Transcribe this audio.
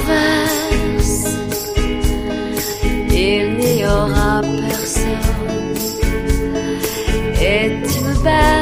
renverse, il n'y aura personne et tu me baises.